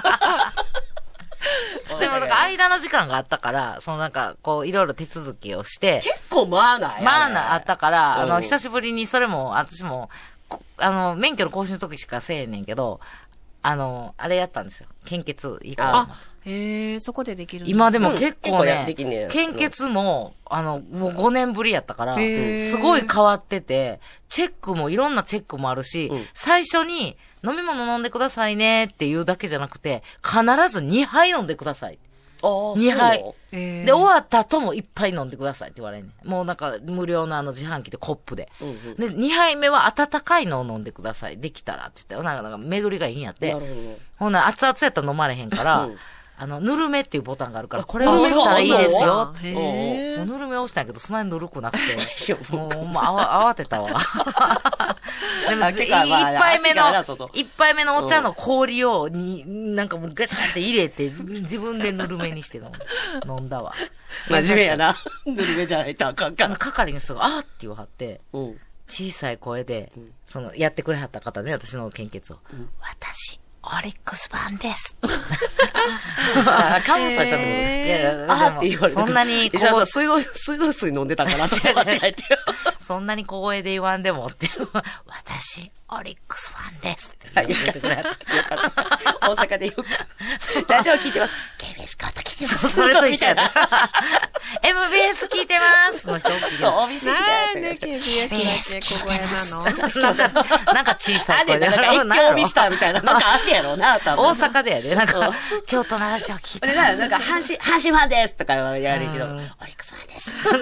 でもなんか間の時間があったから、そのなんかこういろいろ手続きをして。 結構まあないあったから、久しぶりにそれも、私も、免許の更新の時しかせえねんけど、あれやったんですよ。献血いいかな。 へえ、そこでできるんです今でも結構ね、 献血も、もう5年ぶりやったから、すごい変わってて、チェックもいろんなチェックもあるし、最初に飲み物飲んでくださいねっていうだけじゃなくて、必ず2杯飲んでください。2杯。で、終わった後も1杯飲んでくださいって言われんねん。もうなんか無料の自販機でコップで。で、2杯目は温かいのを飲んでください。できたらって言って、なんか巡りがいいんやって。ほんなら熱々やったら飲まれへんから、ぬるめっていうボタンがあるから、これを押したらいいですよって。もうぬるめ押したんやけど、そんなにぬるくなくて。もう、慌てたわ。でも、一杯目のお茶の氷を、なんかもうガチャって入れて、自分でぬるめにして飲んだわ。 真面目やな。ぬるめじゃないとあかんから。 係の人が、って言わはって、小さい声で、やってくれはった方ね、私の献血を。私。オリックスファンです。 関西したってことって言われて。 そんなに水道水飲んでたからって間違えて。 そんなに小声で言わんでもって。私、オリックスファンですって言ってくれた。よかった。 大阪でよく。ラジオ聞いてます。KBS カート聞いてます。 それと一緒やな。MBS 聞いてますの人大きい。 なんで KBS だけ小声なのなんか小さい声で。 なんか、興味したみたいな。なんかあんねやろうな、多分。 大阪でやで。なんか、京都のラジオ聞いてます。 なんか、阪神ファンですとか言われるけど、オリックスファンです。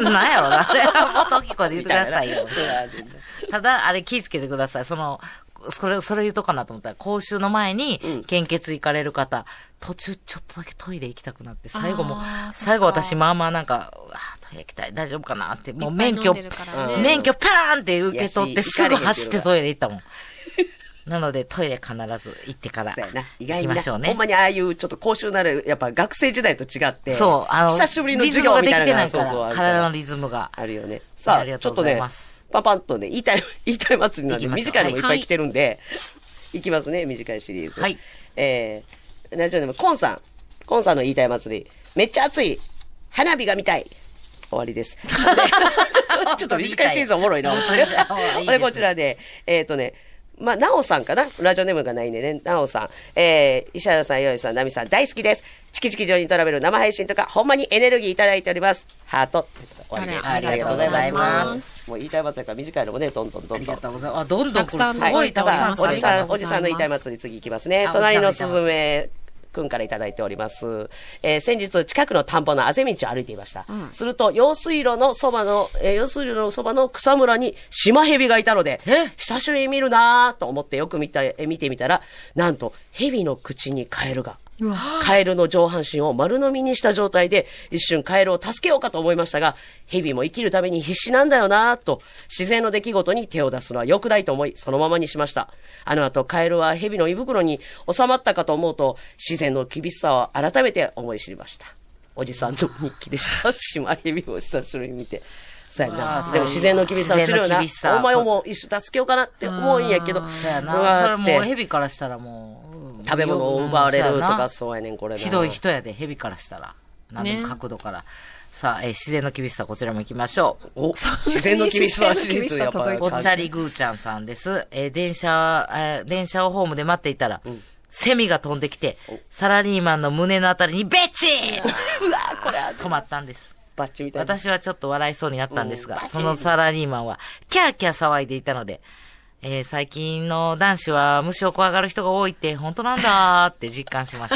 なんやろな。あれはもっと大きい声で言ってくださいよ。ただ、あれ気ぃつけてください。それ言うとかなと思ったら、講習の前に、献血行かれる方、途中ちょっとだけトイレ行きたくなって、最後私まあまあなんか、トイレ行きたい、大丈夫かなって、もう免許パーンって受け取って、すぐ走ってトイレ行ったもん。なので、トイレ必ず行ってから行きましょうね。 ほんまにああいうちょっと講習なる、やっぱ学生時代と違って、 そう、 久しぶりの授業みたいなのが、 そう体のリズムが。 あるよね。さあ、ちょっとね、パパンとね、言いたい祭りなんで、短いのもいっぱい来てるんで、いきますね、短いシリーズ。 はい。 ラジオネーム、コンさんの言いたい祭り。めっちゃ暑い。花火が見たい。終わりです。ちょっと短いシリーズおもろいな。こちらで、なおさんかなラジオネームがないんでね。なおさん。石原さん、よいさん、ナミさん、大好きです。チキチキ上にトラベル生配信とか、ほんまにエネルギーいただいております。ハート。 ありがとうございます。 もう言いたい祭りから短いのもね、どんどん。 ありがとうございます。どんどん来る。すごいたくさん。 おじさんの言いたい祭り次行きますね。隣のすずめくんからいただいております。先日近くの田んぼのあぜ道を歩いていました。すると、用水路のそばの草むらにシマヘビがいたので、久しぶりに見るなぁと思ってよく見てみたら、なんと、ヘビの口にカエルが。カエルの上半身を丸飲みにした状態で、一瞬カエルを助けようかと思いましたが、ヘビも生きるために必死なんだよなぁと、自然の出来事に手を出すのは良くないと思い、そのままにしました。あの後、カエルはヘビの胃袋に収まったかと思うと、自然の厳しさを改めて思い知りました。おじさんの日記でした。シマヘビを久しぶりに見て。そうやな。でも自然の厳しさを知るよな。お前をもう一緒助けようかなって思うんやけど。 そうやな。それもうヘビからしたらもう。食べ物を奪われるとかそうやねん、これな。 ひどい人やで、ヘビからしたら。何の角度から。 さあ、自然の厳しさ、こちらも行きましょう。 お、自然の厳しさはシリーズやっぱぽっちゃりぐーちゃんさんです。電車をホームで待っていたら、セミが飛んできて、サラリーマンの胸のあたりにベチーうわこれは止まったんです。 バッチみたいな。 私はちょっと笑いそうになったんですが、そのサラリーマンは、キャーキャー騒いでいたので、最近の男子は虫を怖がる人が多いって本当なんだーって実感しました。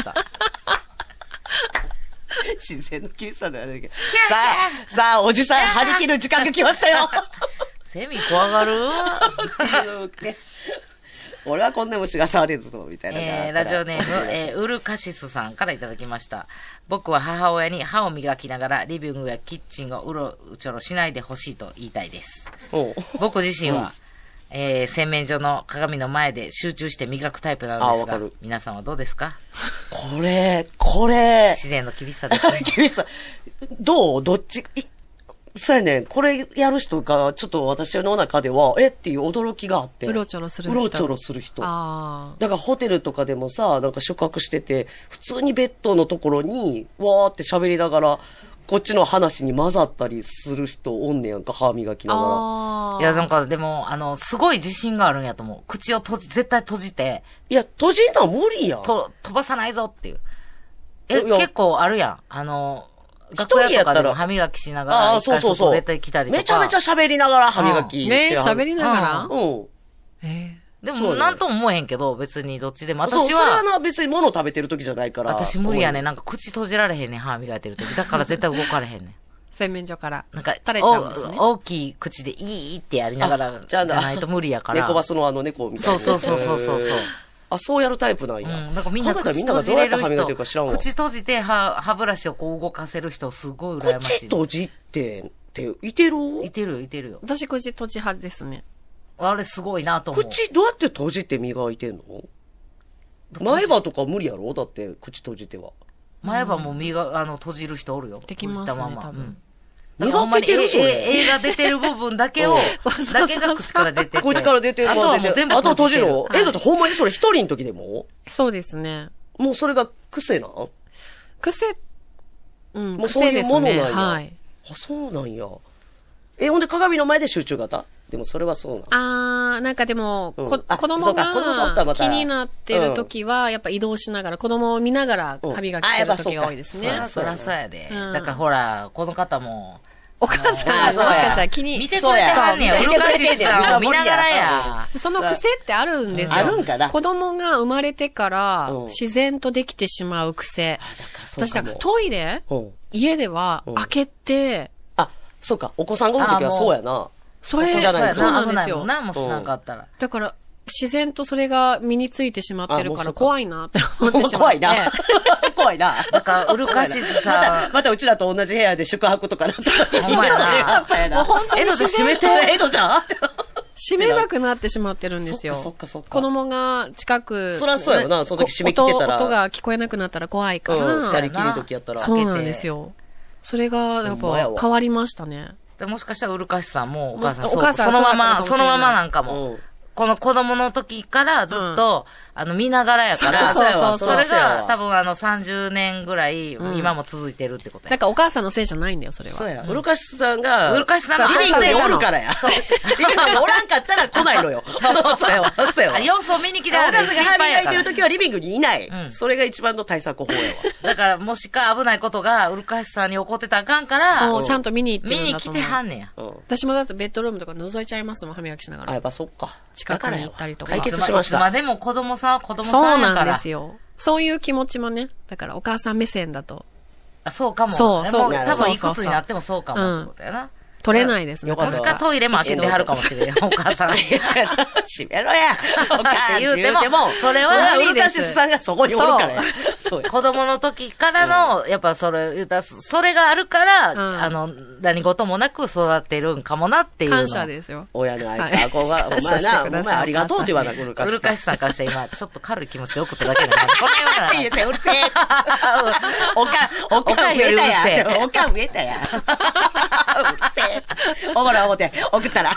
自然の厳しさだよね。さあ、おじさん張り切る時間が来ましたよ。 セミ怖がる俺はこんな虫が触れるぞ、みたいな。 ラジオネーム、ウルカシスさんからいただきました。僕は母親に歯を磨きながらリビングやキッチンをうろちょろしないでほしいと言いたいです。僕自身は、洗面所の鏡の前で集中して磨くタイプなのですが、皆さんはどうですか？ これ。 自然の厳しさですね。 厳しさ。どっち、そうやね。これやる人が、ちょっと私の中では、っていう驚きがあって。 うろちょろする人。だからホテルとかでもさ、なんか宿泊してて、普通にベッドのところに、わーって喋りながら、こっちの話に混ざったりする人おんねやんか、歯磨きながら。いや、なんかでも、すごい自信があるんやと思う。口を絶対閉じて。 いや、閉じんのは無理やん。 飛ばさないぞっていう。結構あるやん。楽屋とかでも歯磨きしながら、一回外出てきたりとか。 めちゃめちゃ喋りながら歯磨きしてる。喋りながらでも、なんとも思えへんけど、別にどっちでも。私は。 それは別に物食べてる時じゃないから。 私無理やね。なんか口閉じられへんねん、歯磨いてる時。だから絶対動かれへんねん。 洗面所から。 なんか、 垂れちゃうんですね。 大きい口でいいってやりながら、じゃないと無理やから。 猫バスの猫みたいな。 そう。 そうやるタイプなんや。 なんかみんな口閉じれる人、口閉じて歯ブラシをこう動かせる人すごい羨ましい。 口閉じて、いてるよ。 私口閉じ派ですね。 あれすごいなと思う。 口どうやって閉じて磨いてんの？前歯とか無理やろ？だって口閉じては。 前歯も閉じる人おるよ。 できますね、多分。 磨けてるそれ。 映画出てる部分だけが口から出てて。 口から出てる。 あとはもう全部あと閉じるの？だってほんまにそれ一人の時でも？ そうですね。 もうそれが癖なん？ もうそういうものなんや。 はい。 そうなんや。ほんで鏡の前で集中型？でもそれはそうな。 なんかでも、子供が気になってる時は、やっぱ移動しながら、子供を見ながら歯磨きしてる時が多いですね。 そらそうやで。だからほら、この方も、 お母さん、もしかしたら気に。 見てくれてはんねや。うるかしさんを見ながらや。 その癖ってあるんですよ。 あるんかな。 子供が生まれてから、自然とできてしまう癖。私、だからトイレ家では開けて、 そうか、お子さんがおるときはそうやな。 そうなんですよ。 何もしなかったら。 だから、自然とそれが身についてしまってるから怖いなって思ってしまって。 怖いな。 だから、ウルカシスさまたうちらと同じ部屋で宿泊とかなったら。 ほんまやな。 もう本当に閉めて。 エドちゃん閉めなくなってしまってるんですよ。 そっか。子供が近く。 そりゃそうやろな、その時閉め切ってたら。 音が聞こえなくなったら怖いから。 二人きりの時やったら。 そうなんですよ。それが、やっぱ変わりましたね。 もしかしたらウルカシさんもお母さんそのままなんかも。この子供の時からずっと、見ながらやから、それが多分30年ぐらい、今も続いてるってことや。 なんかお母さんのせいじゃないんだよ、それは。 そうや。ウルカシさんが、 リビングにおるからや。そう。リビングにおらんかったら来ないのよ。そうやわ。 様子を見に来てあるお母さんが歯磨いてる時はリビングにいない。それが一番の対策法やわ。 だから、もしか危ないことがウルカシさんに起こってたらあかんから、 そう、ちゃんと見に行ってるんだと思う。 見に来てはんねや。 私もだとベッドルームとか覗いちゃいますもん、歯磨きしながら。 やっぱそっか。 近くに行ったりとか。 解決しました。 まあでも子供さんは子供さんやから。 そうなんですよ。そういう気持ちもね、だからお母さん目線だと。 そうかも。 そう。 多分いくつになってもそうかもってことやな。 取れないですね。 もしかトイレも開けてはるかもしれん。お母さん。 閉めろや。お母さん言うても、それはウルカシスさんがそこにおるからや。 子供の時からの、やっぱそれがあるから、何事もなく育てるんかもなっていう。 感謝ですよ。 親の愛か、子が、お前ありがとうって言わな、ウルカシさん。 ウルカシさんからして今、ちょっと軽い気持ちで送っただけだな。このような。 いや、うるせえ。おかん植えたや。おかん植えたや。うるせえ。おもろ思って送ったら。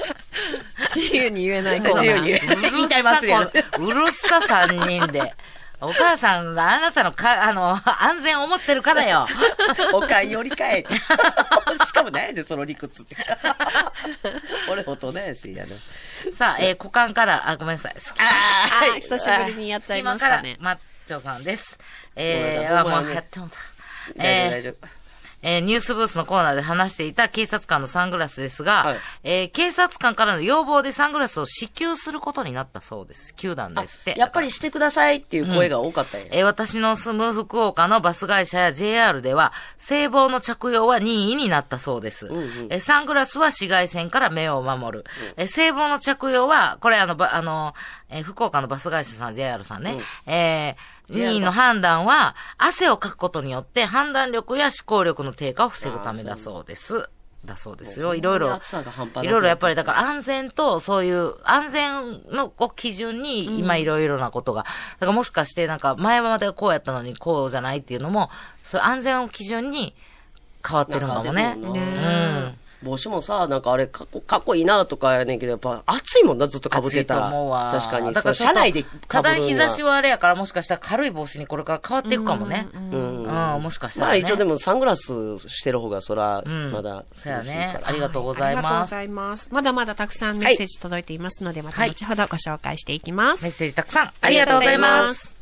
自由に言えないから。 自由に言いちゃいますよ。 うるさ3人で。 お母さんがあなたの安全を思ってるからよ。 おかんよりかえ。しかも何やで、その理屈って。俺大人やし、 さあ、股間から、ごめんなさい。 久しぶりにやっちゃいましたね。 マッチョさんです。もうやってもた。 大丈夫。 ニュースブースのコーナーで話していた警察官のサングラスですが、警察官からの要望でサングラスを支給することになったそうです。球団ですって。 やっぱりしてくださいっていう声が多かったんや。 私の住む福岡のバス会社や JR では、制帽の着用は任意になったそうです。サングラスは紫外線から目を守る。制帽の着用は、これ福岡のバス会社さん、JR さんね。任意の判断は、汗をかくことによって判断力や思考力の低下を防ぐためだそうです。だそうですよ。いろいろやっぱりだから安全とそういう安全の基準に今いろいろなことが、だからもしかしてなんか前まではこうやったのにこうじゃないっていうのも、そういう安全を基準に変わってるんかもね。 帽子もさ、なんかあれかっこいいなとかやねんけど、やっぱ暑いもんな、ずっと被ってたら。 暑いと思うわ。 確かに。 だから車内で被るただ日差しはあれやから、もしかしたら軽い帽子にこれから変わっていくかもね。もしかしたら、ね。 まあ一応でもサングラスしてる方が、そら、まだそうやね。ありがとうございます。 ありがとうございます。まだまだたくさんメッセージ届いていますので、また後ほどご紹介していきます。 メッセージたくさんありがとうございます。